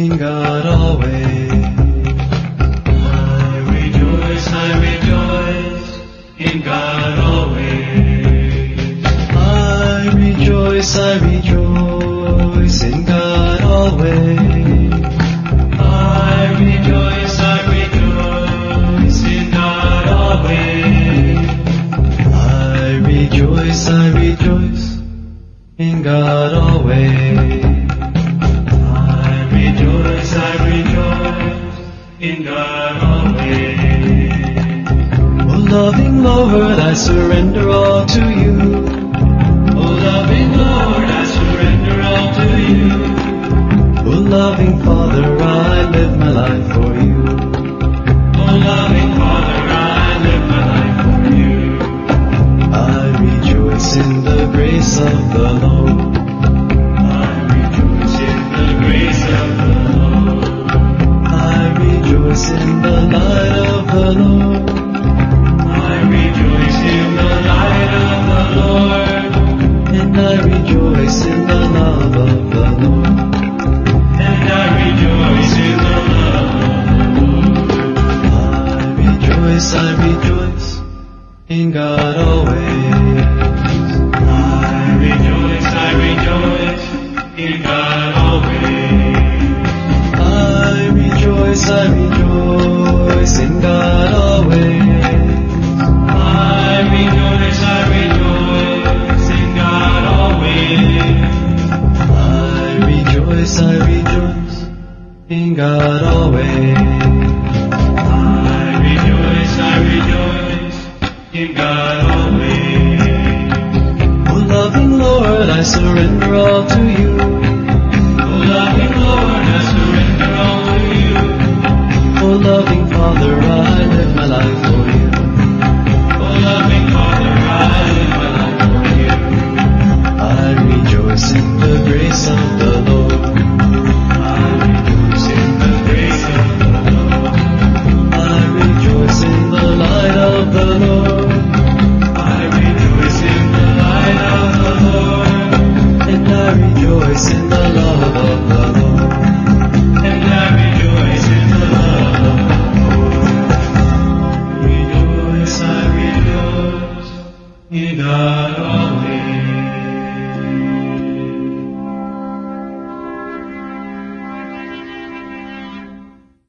in God always. I rejoice in God always. I rejoice in God always. I rejoice in God always. I rejoice in God always. I rejoice in God always. O loving Lord, I surrender all to you. O loving Lord, I surrender all to you. O loving Father, I live my life for you. O loving Father, I live my life for you. I rejoice in the grace of the Lord. I rejoice in the grace of the Lord. I rejoice in the light of the Lord. I rejoice in the light of the Lord. And I rejoice in the love of the Lord. And I rejoice in the love of the Lord. I rejoice in God always.